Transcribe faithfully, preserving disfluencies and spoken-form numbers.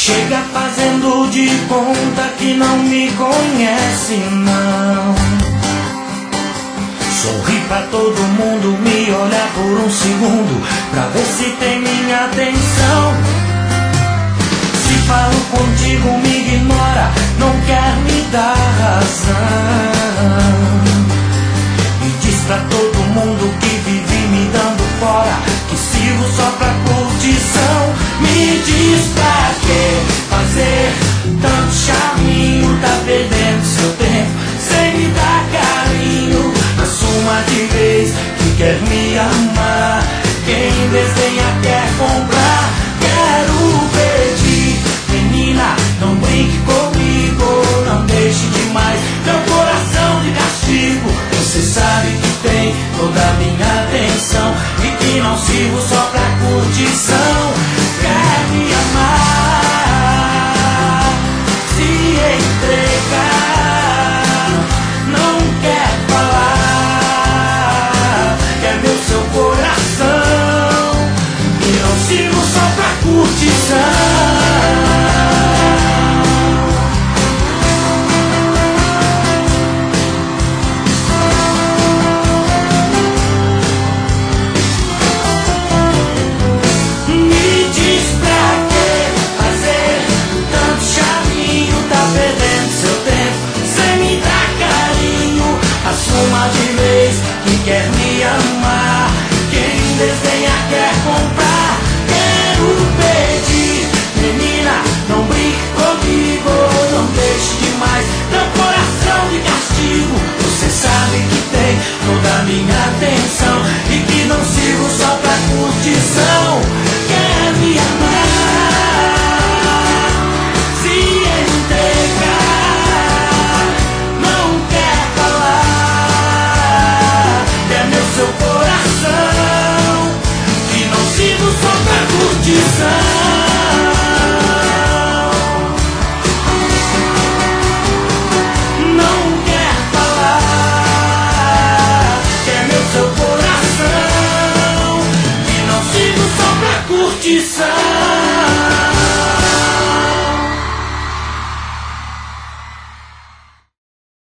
Chega fazendo de conta que não me conhece, não. Sorri pra todo mundo, me olhar por um segundo, pra ver se tem minha atenção. Se falo contigo, me ignora, não quer me dar razão. E diz pra todo mundo que vive me dando fora, que sirvo só pra curtição. Me diz pra que fazer tanto charminho, tá perdendo seu tempo sem me dar carinho. Assuma de vez que quer me amar, quem desenha quer comprar. Quero pedir, menina, não brinque comigo, não deixe demais meu coração de castigo. Você sabe que tem toda a minha atenção e que não sirvo só pra curtição. Quer me amar, se entregar, não quer falar, quer ver o seu coração e não sirvo só pra curtição.